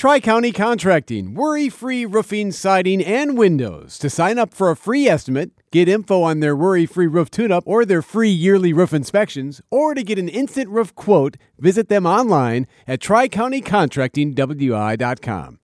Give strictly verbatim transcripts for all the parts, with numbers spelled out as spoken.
Tri-County Contracting, worry-free roofing, siding, and windows. To sign up for a free estimate, get info on their worry-free roof tune-up or their free yearly roof inspections, or to get an instant roof quote, visit them online at tri county contracting w i dot com.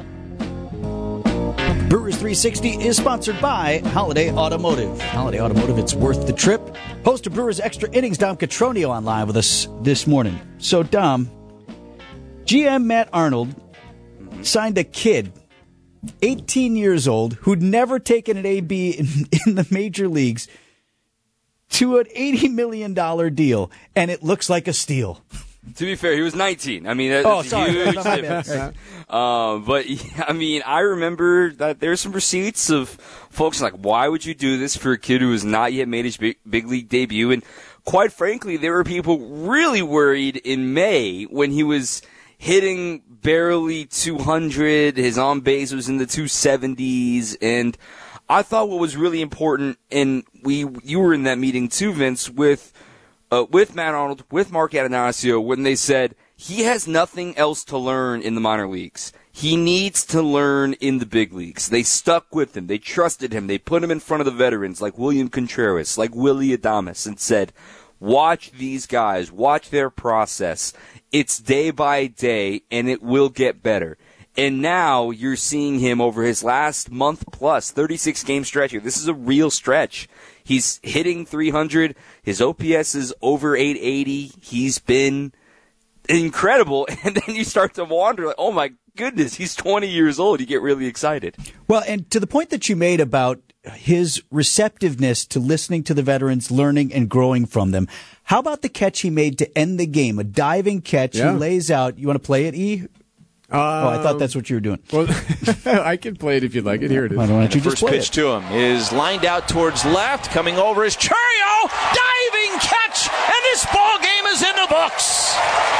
Brewers three sixty is sponsored by Holiday Automotive. Holiday Automotive, it's worth the trip. Host of Brewers Extra Innings, Dom Catronio, on live with us this morning. So, Dom, G M Matt Arnold signed a kid, eighteen years old, who'd never taken an A B in, in the major leagues, to an eighty million dollars deal, and it looks like a steal. To be fair, he was nineteen. I mean, that's oh, a sorry. huge difference. Um, but, I mean, I remember that there's some receipts of folks like, why would you do this for a kid who has not yet made his big, big league debut? And quite frankly, there were people really worried in May when he was hitting barely two hundred. His on base was in the two seventies. And I thought what was really important, and we you were in that meeting too, Vince, with uh, with Matt Arnold, with Mark Atanasio, when they said he has nothing else to learn in the minor leagues. He needs to learn in the big leagues. They stuck with him. They trusted him. They put him in front of the veterans like William Contreras, like Willy Adames, and said, watch these guys. Watch their process. It's day by day, and it will get better. And now you're seeing him over his last month plus, thirty-six game stretch here. This is a real stretch. He's hitting three hundred. His O P S is over eight eighty. He's been incredible. And then you start to wonder, like, oh, my goodness, he's twenty years old. You get really excited. Well, and to the point that you made about his receptiveness to listening to the veterans, learning and growing from them, how about the catch he made to end the game? A diving catch. Yeah. He lays out. You want to play it, E? Uh, oh, I thought that's what you were doing. Well, I can play it if you'd like it. Here it is. Why don't you the just first play pitch it? to him is lined out towards left. Coming over is Chourio. Diving catch, and this ball game is in the books.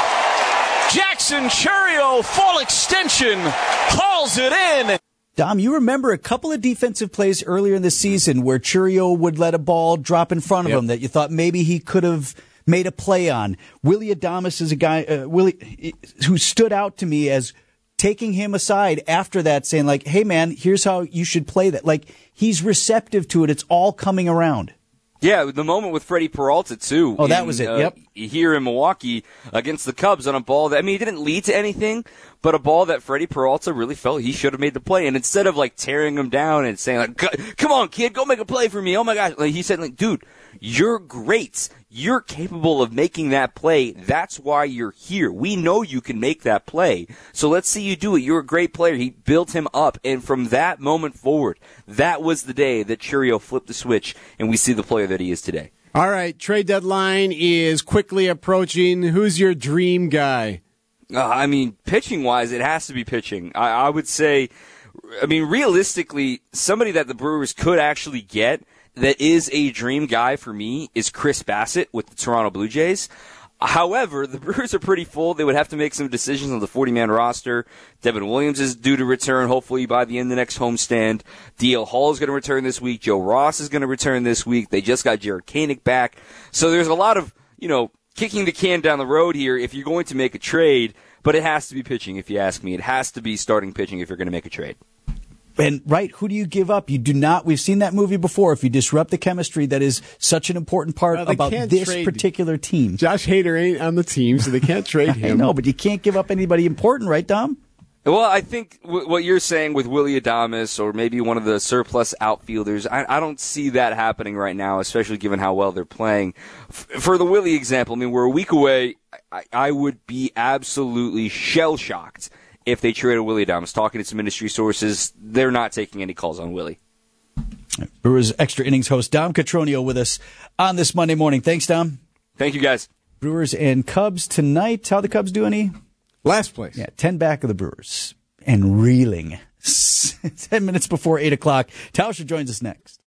Jackson Chourio, full extension, hauls it in. Dom, you remember a couple of defensive plays earlier in the season where Chourio would let a ball drop in front of yep. him that you thought maybe he could have made a play on. Willy Adames is a guy uh, Willie, who stood out to me as taking him aside after that, saying, like, hey, man, here's how you should play that. Like, he's receptive to it. It's all coming around. Yeah, the moment with Freddie Peralta, too. Oh, that in, was it, uh, yep. Here in Milwaukee against the Cubs on a ball that, I mean, it didn't lead to anything, but a ball that Freddie Peralta really felt he should have made the play. And instead of, like, tearing him down and saying, like, come on, kid, go make a play for me. Oh, my gosh. Like, he said, like, dude, you're great. You're capable of making that play. That's why you're here. We know you can make that play. So let's see you do it. You're a great player. He built him up. And from that moment forward, that was the day that Chourio flipped the switch, and we see the player that he is today. All right, trade deadline is quickly approaching. Who's your dream guy? Uh, I mean, pitching-wise, it has to be pitching. I, I would say, I mean, realistically, somebody that the Brewers could actually get that is a dream guy for me is Chris Bassett with the Toronto Blue Jays. However, the Brewers are pretty full. They would have to make some decisions on the forty-man roster. Devin Williams is due to return, hopefully, by the end of the next homestand. D L Hall is going to return this week. Joe Ross is going to return this week. They just got Jared Koenig back. So there's a lot of, you know, kicking the can down the road here if you're going to make a trade, but it has to be pitching, if you ask me. It has to be starting pitching if you're going to make a trade. And, right, who do you give up? You do not, we've seen that movie before. If you disrupt the chemistry that is such an important part well, about this particular team. Josh Hader ain't on the team, so they can't trade him. I know, but you can't give up anybody important, right, Dom? Well, I think w- what you're saying with Willy Adames or maybe one of the surplus outfielders, I, I don't see that happening right now, especially given how well they're playing. F- for the Willy example, I mean, we're a week away. I, I would be absolutely shell-shocked if they traded Willy Adames. Talking to some industry sources, they're not taking any calls on Willy. Brewers Extra Innings host Dom Catronio with us on this Monday morning. Thanks, Dom. Thank you, guys. Brewers and Cubs tonight. How the Cubs doing, E? Last place. Yeah, ten back of the Brewers. And reeling. Ten minutes before eight o'clock. Tauscher joins us next.